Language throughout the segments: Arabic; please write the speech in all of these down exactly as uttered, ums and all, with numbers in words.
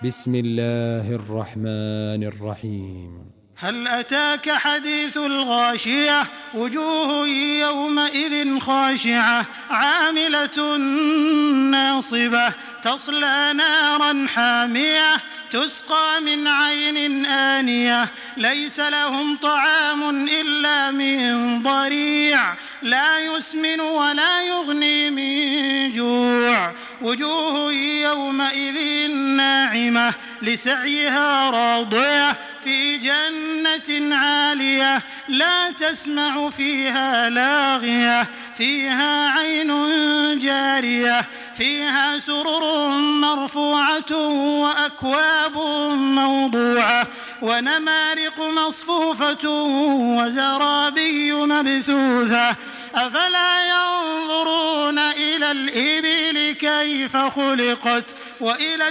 بسم الله الرحمن الرحيم. هل أتاك حديث الغاشية وجوه يومئذ خاشعة عاملة ناصبة تصلى نارا حامية تسقى من عين آنية ليس لهم طعام إلا من ضريع لا يسمن ولا يغني من جوع وجوه يومئذ ناعمة لسعيها راضية في جنة عالية لا تسمع فيها لاغية فيها عين جارية فيها سرر مرفوعة وأكواب موضوعة ونمارق مصفوفة وزرابي مبثوثة أفلا ينظرون إلى الإبل كيف خلقت وإلى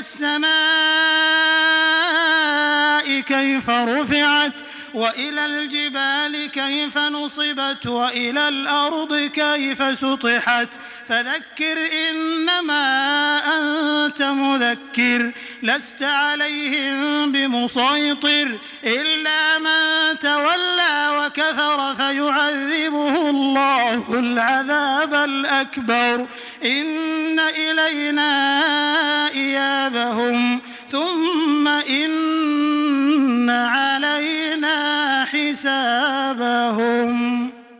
السماء كيف رفعت وإلى الجبال كيف نصبت وإلى الأرض كيف سطحت فذكر إنما أنت مذكر لست عليهم بمسيطر إلا من تولى وكفر فيعذبه الله العذاب الأكبر إن إلينا إيابهم ثم